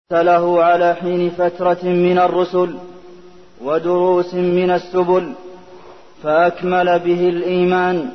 له على حين فترة من الرسل ودروس من السبل، فأكمل به الإيمان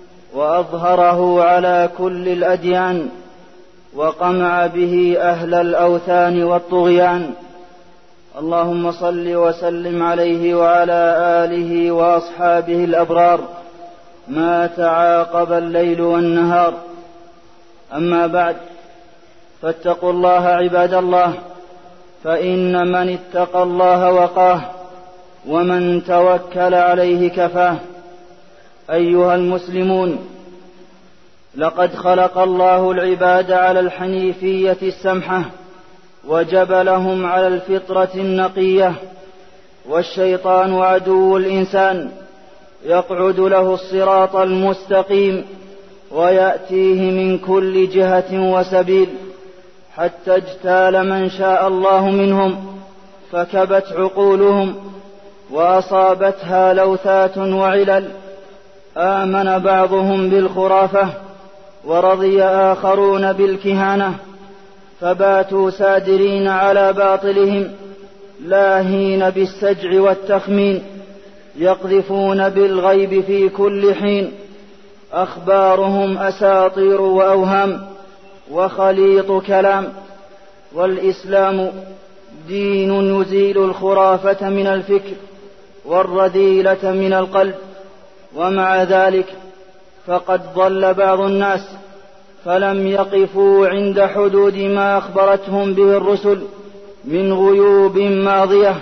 وأظهره على كل الأديان، وقمع به أهل الأوثان والطغيان. اللهم صل وسلم عليه وعلى آله وأصحابه الأبرار ما تعاقب الليل والنهار. أما بعد، فاتقوا الله عباد الله، فإن من اتقى الله وقاه، ومن توكل عليه كفاه. أيها المسلمون، لقد خلق الله العباد على الحنيفية السمحة، وجبلهم على الفطرة النقية، والشيطان عدو الإنسان يقعد له الصراط المستقيم ويأتيه من كل جهة وسبيل، حتى اجتال من شاء الله منهم فكبت عقولهم وأصابتها لوثات وعلل. آمن بعضهم بالخرافة ورضي آخرون بالكهانة، فباتوا سادرين على باطلهم لاهين بالسجع والتخمين، يقذفون بالغيب في كل حين. أخبارهم أساطير وأوهام وخليط كلام، والإسلام دين يزيل الخرافة من الفكر والرذيلة من القلب. ومع ذلك فقد ضل بعض الناس فلم يقفوا عند حدود ما أخبرتهم به الرسل من غيوب ماضية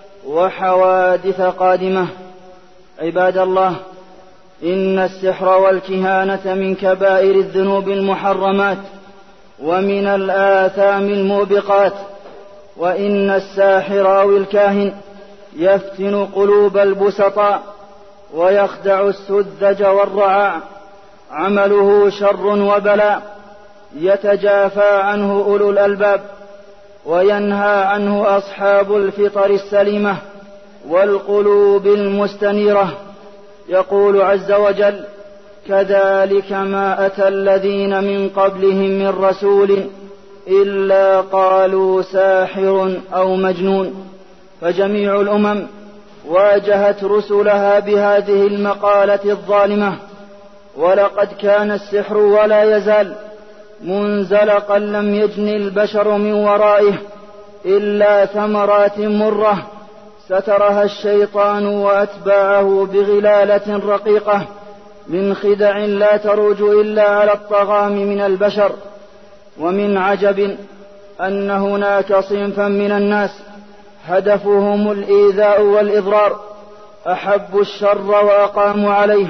وحوادث قادمة. عباد الله، إن السحر والكهانة من كبائر الذنوب المحرمات ومن الآثام الموبقات، وإن الساحر أو الكاهن يفتن قلوب البسطاء ويخدع السذج والرعاع. عمله شر وبلاء يتجافى عنه أولو الألباب، وينهى عنه أصحاب الفطر السليمة والقلوب المستنيرة. يقول عز وجل: كذلك ما أتى الذين من قبلهم من رسول إلا قالوا ساحر أو مجنون. فجميع الأمم واجهت رسلها بهذه المقالة الظالمة، ولقد كان السحر ولا يزال منزلقا لم يجن البشر من ورائه إلا ثمرات مرة سترها الشيطان وأتباعه بغلالة رقيقة من خدع لا تروج إلا على الطغام من البشر. ومن عجب أن هناك صنفا من الناس هدفهم الإيذاء والإضرار، أحبوا الشر وأقاموا عليه،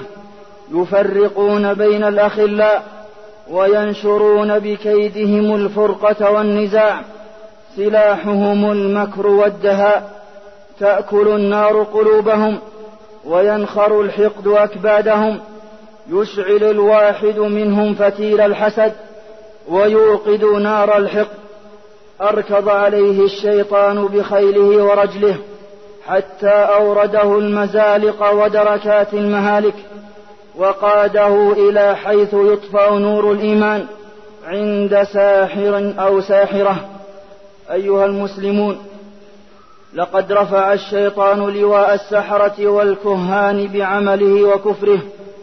يفرقون بين الأخلاء وينشرون بكيدهم الفرقة والنزاع. سلاحهم المكر والدهاء، تأكل النار قلوبهم وينخر الحقد أكبادهم. يشعل الواحد منهم فتيل الحسد ويوقد نار الحقد. أركض عليه الشيطان بخيله ورجله حتى أورده المزالق ودركات المهالك، وقاده إلى حيث يطفأ نور الإيمان عند ساحر أو ساحرة. أيها المسلمون، لقد رفع الشيطان لواء السحرة والكهان بعمله وكفره،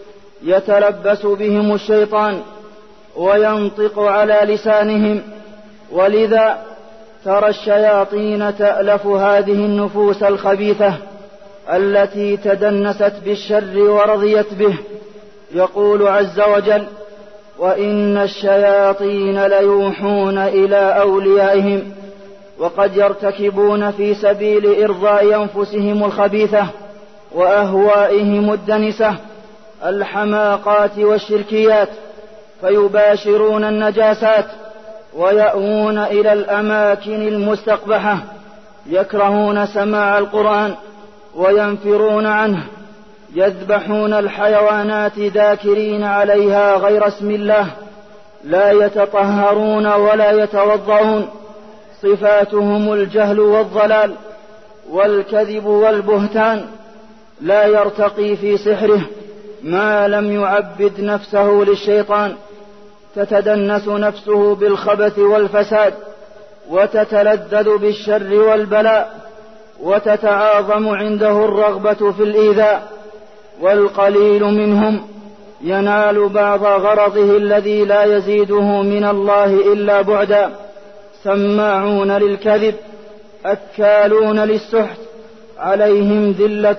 يتلبس بهم الشيطان وينطق على لسانهم. ولذا ترى الشياطين تألف هذه النفوس الخبيثة التي تدنست بالشر ورضيت به. يقول عز وجل: وإن الشياطين ليوحون إلى أوليائهم، وقد يرتكبون في سبيل إرضاء أنفسهم الخبيثة وأهوائهم الدنسة الحماقات والشركيات، فيباشرون النجاسات ويأوون إلى الأماكن المستقبحة، يكرهون سماع القرآن وينفرون عنه، يذبحون الحيوانات ذاكرين عليها غير اسم الله، لا يتطهرون ولا يتوضؤون. صفاتهم الجهل والضلال والكذب والبهتان، لا يرتقي في سحره ما لم يعبد نفسه للشيطان، تتدنس نفسه بالخبث والفساد وتتلذذ بالشر والبلاء، وتتعاظم عنده الرغبة في الإيذاء، والقليل منهم ينال بعض غرضه الذي لا يزيده من الله إلا بعدا، سماعون للكذب، أكالون للسحت، عليهم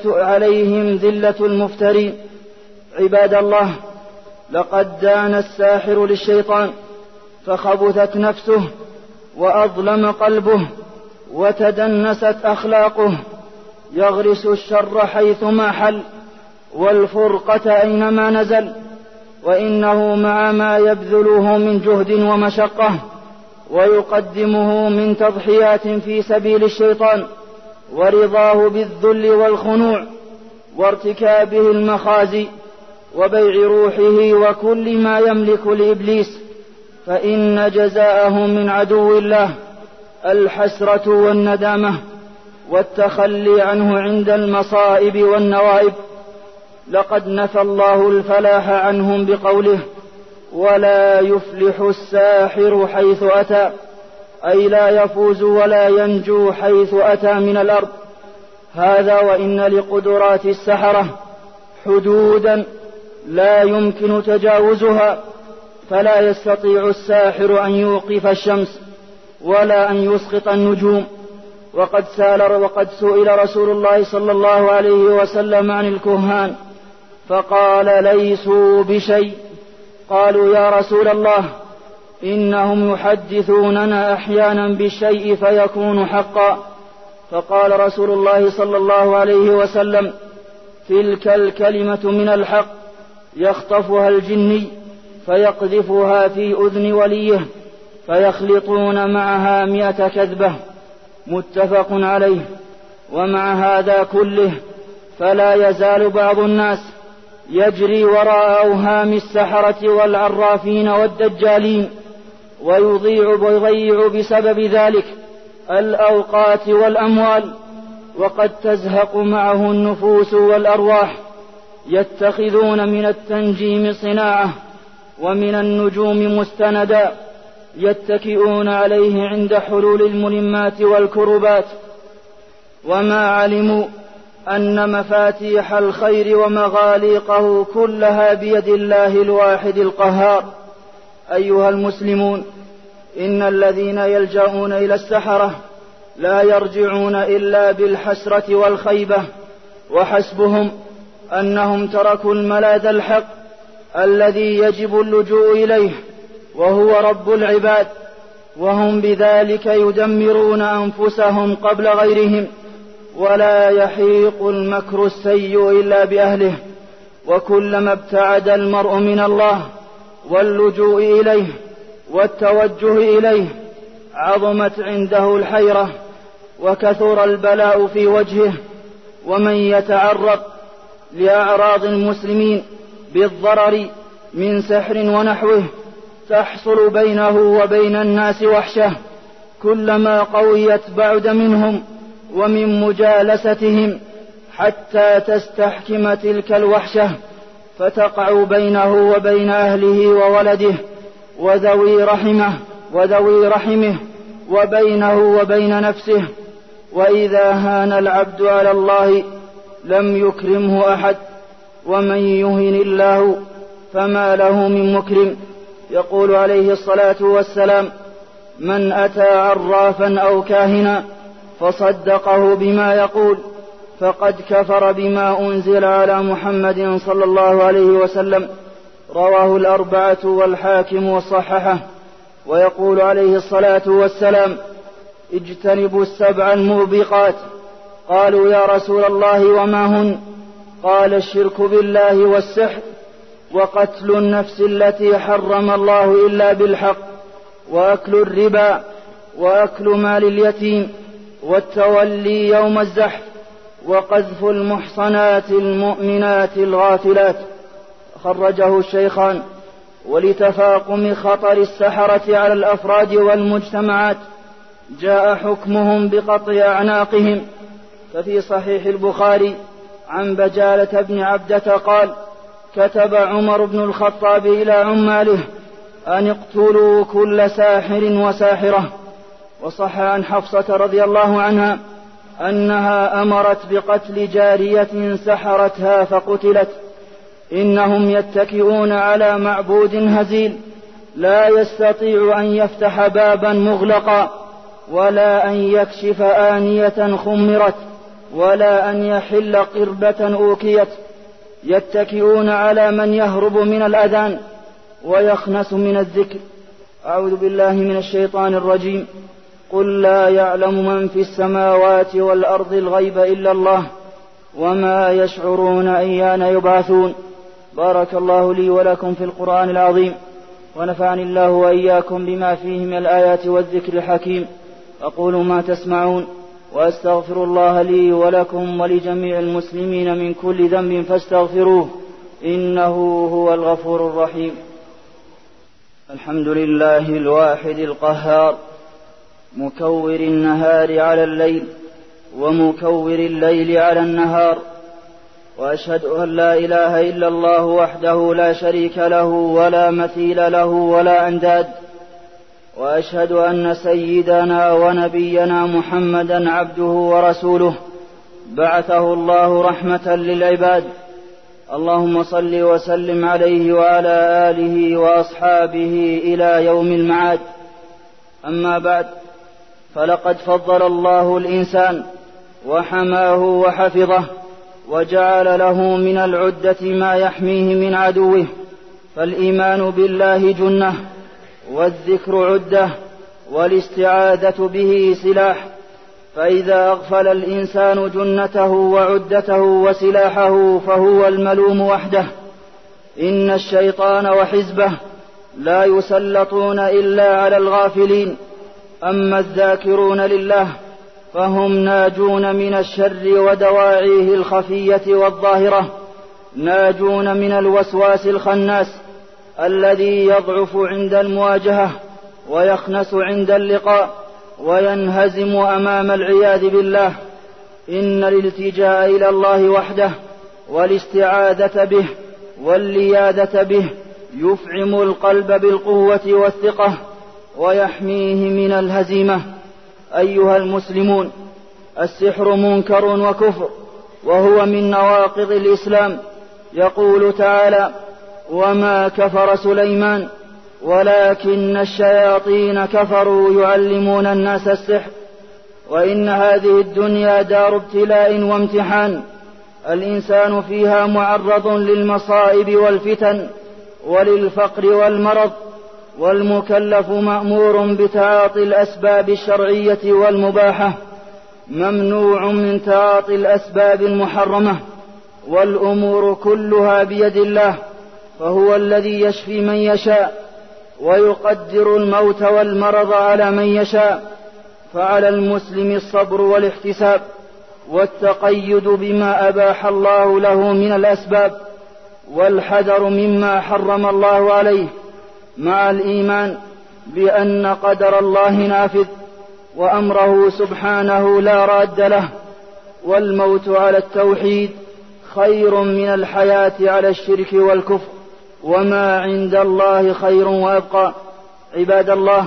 ذلة المفترين. عباد الله، لقد دان الساحر للشيطان، فخبثت نفسه، وأظلم قلبه، وتدنست أخلاقه، يغرس الشر حيثما حل، والفرقة أينما نزل، وإنه مع ما يبذله من جهد ومشقة ويقدمه من تضحيات في سبيل الشيطان، ورضاه بالذل والخنوع، وارتكابه المخازي، وبيع روحه وكل ما يملك لإبليس، فإن جزاءه من عدو الله الحسرة والندامة والتخلي عنه عند المصائب والنوائب. لقد نفى الله الفلاح عنهم بقوله: ولا يفلح الساحر حيث أتى، أي لا يفوز ولا ينجو حيث أتى من الأرض. هذا وإن لقدرات السحرة حدودا لا يمكن تجاوزها، فلا يستطيع الساحر أن يوقف الشمس ولا أن يسقط النجوم. وقد سئل رسول الله صلى الله عليه وسلم عن الكهان فقال: ليسوا بشيء. قالوا: يا رسول الله، إنهم يحدثوننا أحيانا بالشيء فيكون حقا. فقال رسول الله صلى الله عليه وسلم: تلك الكلمة من الحق يخطفها الجني فيقذفها في أذن وليه فيخلطون معها 100 كذبة. متفق عليه. ومع هذا كله فلا يزال بعض الناس يجري وراء أوهام السحرة والعرافين والدجالين، ويضيع بسبب ذلك الأوقات والأموال، وقد تزهق معه النفوس والأرواح. يتخذون من التنجيم صناعة ومن النجوم مستندا يتكئون عليه عند حلول الملمات والكربات، وما علموا أن مفاتيح الخير ومغاليقه كلها بيد الله الواحد القهار. أيها المسلمون، إن الذين يلجؤون إلى السحرة لا يرجعون إلا بالحسرة والخيبة، وحسبهم أنهم تركوا الملاذ الحق الذي يجب اللجوء إليه، وهو رب العباد، وهم بذلك يدمرون أنفسهم قبل غيرهم. ولا يحيق المكر السيء إلا بأهله، وكلما ابتعد المرء من الله واللجوء إليه والتوجه إليه عظمت عنده الحيرة وكثر البلاء في وجهه. ومن يتعرض لأعراض المسلمين بالضرر من سحر ونحوه تحصل بينه وبين الناس وحشة، كلما قويت بعد منهم ومن مجالستهم حتى تستحكم تلك الوحشة، فتقع بينه وبين أهله وولده وذوي رحمه وبينه وبين نفسه. وإذا هان العبد على الله لم يكرمه أحد، ومن يهن الله فما له من مكرم. يقول عليه الصلاة والسلام: من أتى عرافا أو كاهنا فصدقه بما يقول فقد كفر بما أنزل على محمد صلى الله عليه وسلم. رواه الأربعة والحاكم وصححه. ويقول عليه الصلاة والسلام: اجتنبوا 7 الموبقات. قالوا: يا رسول الله وما هن؟ قال: الشرك بالله والسحر، وقتل النفس التي حرم الله إلا بالحق، وأكل الربا، وأكل مال اليتيم، والتولي يوم الزحف، وقذف المحصنات المؤمنات الغافلات. خرجه الشيخان. ولتفاقم خطر السحرة على الأفراد والمجتمعات جاء حكمهم بقطع أعناقهم. ففي صحيح البخاري عن بجالة بن عبدة قال: كتب عمر بن الخطاب إلى عماله أن اقتلوا كل ساحر وساحرة. وصح عن حفصة رضي الله عنها أنها أمرت بقتل جارية سحرتها فقتلت. إنهم يتكئون على معبود هزيل لا يستطيع أن يفتح بابا مغلقا، ولا أن يكشف آنية خمرت، ولا أن يحل قربة أوكيت. يتكئون على من يهرب من الأذان ويخنس من الذكر. أعوذ بالله من الشيطان الرجيم. قل لا يعلم من في السماوات والأرض الغيب إلا الله وما يشعرون أيان يبعثون. بارك الله لي ولكم في القرآن العظيم، ونفعني الله وإياكم بما فيه من الآيات والذكر الحكيم. أقول ما تسمعون، وأستغفر الله لي ولكم ولجميع المسلمين من كل ذنب فاستغفروه إنه هو الغفور الرحيم. الحمد لله الواحد القهار، مكور النهار على الليل ومكور الليل على النهار، وأشهد أن لا إله إلا الله وحده لا شريك له ولا مثيل له ولا أنداد، وأشهد أن سيدنا ونبينا محمدا عبده ورسوله بعثه الله رحمة للعباد. اللهم صل وسلم عليه وعلى آله وأصحابه إلى يوم المعاد. أما بعد، فلقد فضل الله الإنسان وحماه وحفظه، وجعل له من العدة ما يحميه من عدوه. فالإيمان بالله جنة، والذكر عدة، والاستعاذة به سلاح. فإذا أغفل الإنسان جنته وعدته وسلاحه فهو الملوم وحده. إن الشيطان وحزبه لا يسلطون إلا على الغافلين. أما الذاكرون لله فهم ناجون من الشر ودواعيه الخفية والظاهرة، ناجون من الوسواس الخناس الذي يضعف عند المواجهة ويخنس عند اللقاء وينهزم أمام العياذ بالله. إن الالتجاء إلى الله وحده والاستعاذة به واللياذة به يفعم القلب بالقوة والثقة ويحميه من الهزيمة. أيها المسلمون، السحر منكر وكفر، وهو من نواقض الإسلام. يقول تعالى: وما كفر سليمان ولكن الشياطين كفروا يعلمون الناس السحر. وإن هذه الدنيا دار ابتلاء وامتحان، الإنسان فيها معرض للمصائب والفتن وللفقر والمرض، والمكلف مأمور بتعاطي الأسباب الشرعية والمباحة، ممنوع من تعاطي الأسباب المحرمة. والأمور كلها بيد الله، فهو الذي يشفي من يشاء ويقدر الموت والمرض على من يشاء. فعلى المسلم الصبر والاحتساب والتقيد بما أباح الله له من الأسباب، والحذر مما حرم الله عليه، مع الإيمان بأن قدر الله نافذ وأمره سبحانه لا راد له. والموت على التوحيد خير من الحياة على الشرك والكفر، وما عند الله خير وأبقى. عباد الله،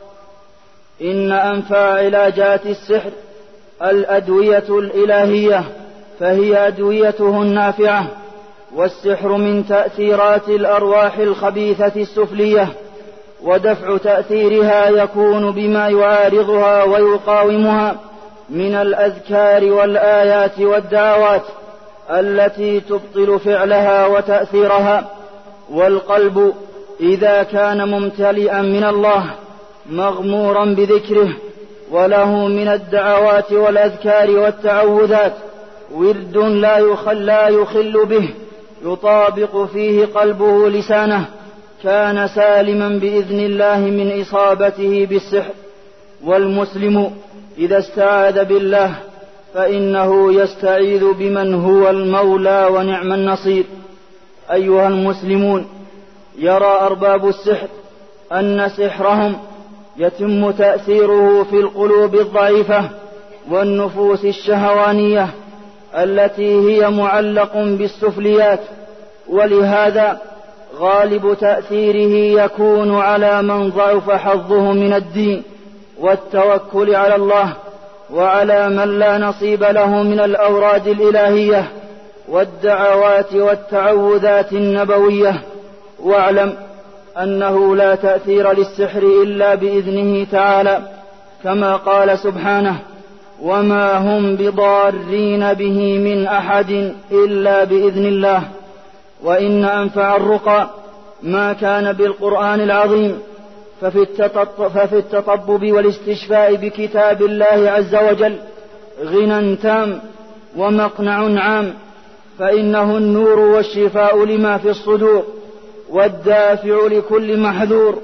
إن أنفع علاجات السحر الأدوية الإلهية، فهي أدويته النافعة. والسحر من تأثيرات الأرواح الخبيثة السفلية، ودفع تأثيرها يكون بما يعارضها ويقاومها من الأذكار والآيات والدعوات التي تبطل فعلها وتأثيرها. والقلب إذا كان ممتلئا من الله مغمورا بذكره، وله من الدعوات والأذكار والتعوذات ورد لا يخل به يطابق فيه قلبه لسانه، كان سالما بإذن الله من إصابته بالسحر. والمسلم إذا استعاذ بالله فإنه يستعيذ بمن هو المولى ونعم النصير. أيها المسلمون، يرى أرباب السحر أن سحرهم يتم تأثيره في القلوب الضعيفة والنفوس الشهوانية التي هي معلق بالسفليات، ولهذا غالب تأثيره يكون على من ضعف حظه من الدين والتوكل على الله وعلى من لا نصيب له من الأوراد الإلهية والدعوات والتعوذات النبوية. واعلم أنه لا تأثير للسحر إلا بإذنه تعالى، كما قال سبحانه: وما هم بضارين به من أحد إلا بإذن الله. وإن أنفع الرقى ما كان بالقرآن العظيم، ففي التطبب والاستشفاء بكتاب الله عز وجل غنى تام ومقنع عام، فإنه النور والشفاء لما في الصدور والدافع لكل محذور.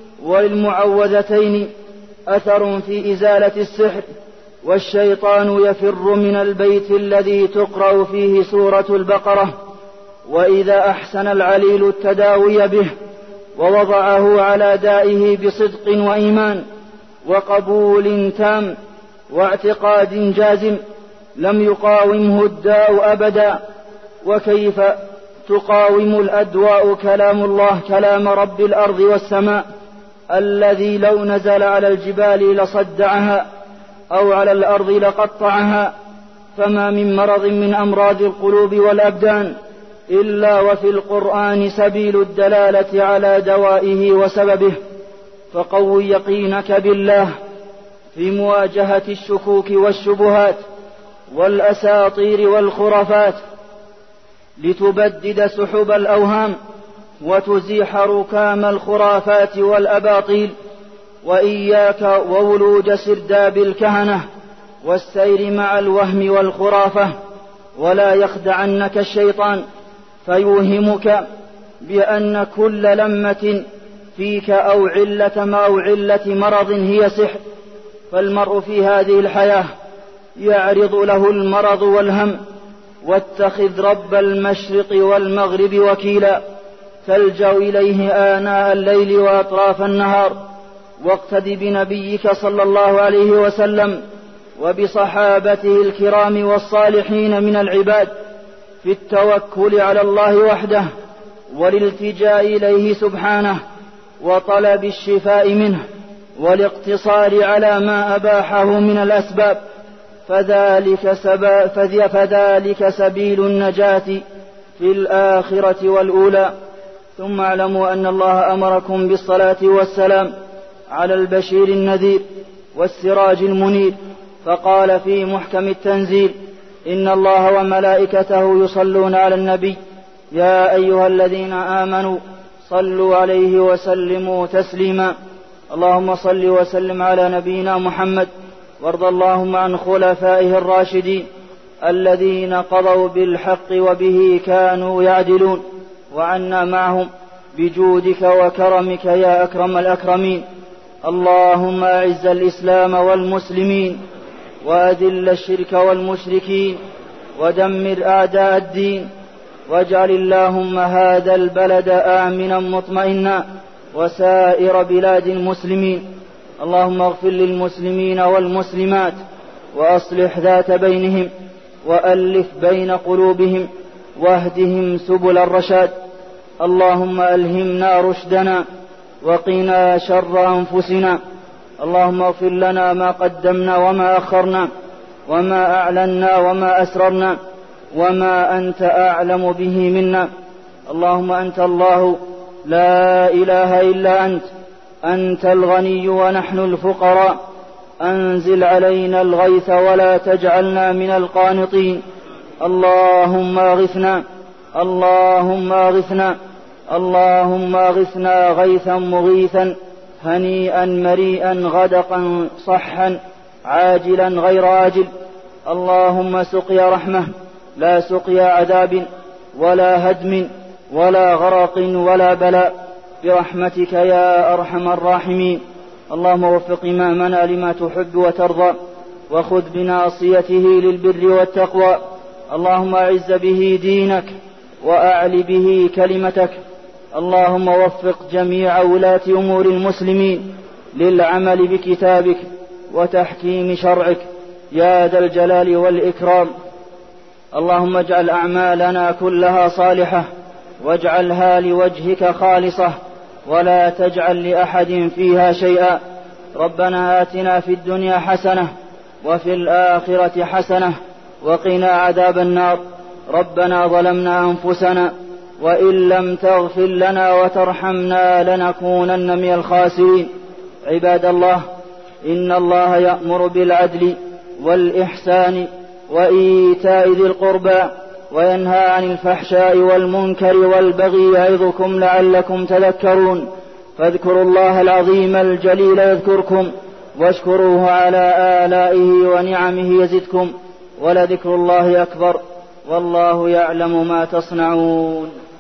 وللمعوذتين أثر في إزالة السحر، والشيطان يفر من البيت الذي تقرأ فيه سورة البقرة، وإذا أحسن العليل التداوي به ووضعه على دائه بصدق وإيمان وقبول تام واعتقاد جازم لم يقاومه الداء أبدا. وكيف تقاوم الأدواء كلام الله، كلام رب الأرض والسماء الذي لو نزل على الجبال لصدعها أو على الأرض لقطعها؟ فما من مرض من أمراض القلوب والأبدان إلا وفي القرآن سبيل الدلالة على دوائه وسببه. فقو يقينك بالله في مواجهة الشكوك والشبهات والأساطير والخرافات، لتبدد سحب الأوهام وتزيح ركام الخرافات والأباطيل. وإياك وولوج سرداب الكهنة والسير مع الوهم والخرافة، ولا يخدعنك الشيطان فيوهمك بأن كل لمة فيك أو علة مرض هي سحر. فالمرء في هذه الحياة يعرض له المرض والهم، واتخذ رب المشرق والمغرب وكيلا تلجأ إليه آناء الليل وأطراف النهار. واقتد بنبيك صلى الله عليه وسلم وبصحابته الكرام والصالحين من العباد في التوكل على الله وحده والالتجاء إليه سبحانه وطلب الشفاء منه والاقتصار على ما أباحه من الأسباب، فذلك سبيل النجاة في الآخرة والأولى. ثم اعلموا أن الله أمركم بالصلاة والسلام على البشير النذير والسراج المنير، فقال في محكم التنزيل: إن الله وملائكته يصلون على النبي يا أيها الذين آمنوا صلوا عليه وسلموا تسليما. اللهم صل وسلم على نبينا محمد، وارض اللهم عن خلفائه الراشدين الذين قضوا بالحق وبه كانوا يعدلون، وعنا معهم بجودك وكرمك يا أكرم الأكرمين. اللهم أعز الإسلام والمسلمين، وأذل الشرك والمشركين، ودمر أعداء الدين، واجعل اللهم هذا البلد آمنا مطمئنا وسائر بلاد المسلمين. اللهم اغفر للمسلمين والمسلمات، وأصلح ذات بينهم، وألف بين قلوبهم، واهدهم سبل الرشاد. اللهم ألهمنا رشدنا، وقنا شر أنفسنا. اللهم اغفر لنا ما قدمنا وما أخرنا، وما أعلنا وما أسررنا، وما أنت أعلم به منا. اللهم أنت الله لا إله إلا أنت، أنت الغني ونحن الفقراء. أنزل علينا الغيث ولا تجعلنا من القانطين. اللهم أغثنا، اللهم أغثنا، اللهم أغثنا غيثا مغيثا هنيئا مريئا غدقا صحا عاجلا غير آجل. اللهم سقيا رحمة لا سقيا عذاب ولا هدم ولا غرق ولا بلاء، برحمتك يا أرحم الراحمين. اللهم وفق إمامنا لما تحب وترضى، وخذ بناصيته للبر والتقوى. اللهم أعز به دينك وأعل به كلمتك. اللهم وفق جميع ولاة أمور المسلمين للعمل بكتابك وتحكيم شرعك يا ذا الجلال والإكرام. اللهم اجعل أعمالنا كلها صالحة، واجعلها لوجهك خالصة، ولا تجعل لأحد فيها شيئا. ربنا آتنا في الدنيا حسنة وفي الآخرة حسنة وقنا عذاب النار. ربنا ظلمنا أنفسنا وإن لم تغفر لنا وترحمنا لنكونن من الخاسرين. عباد الله، إن الله يأمر بالعدل والإحسان وإيتاء ذي القربى وينهى عن الفحشاء والمنكر والبغي يعظكم لعلكم تذكرون. فاذكروا الله العظيم الجليل يذكركم واشكروه على آلائه ونعمه يزدكم ولذكر الله أكبر والله يعلم ما تصنعون.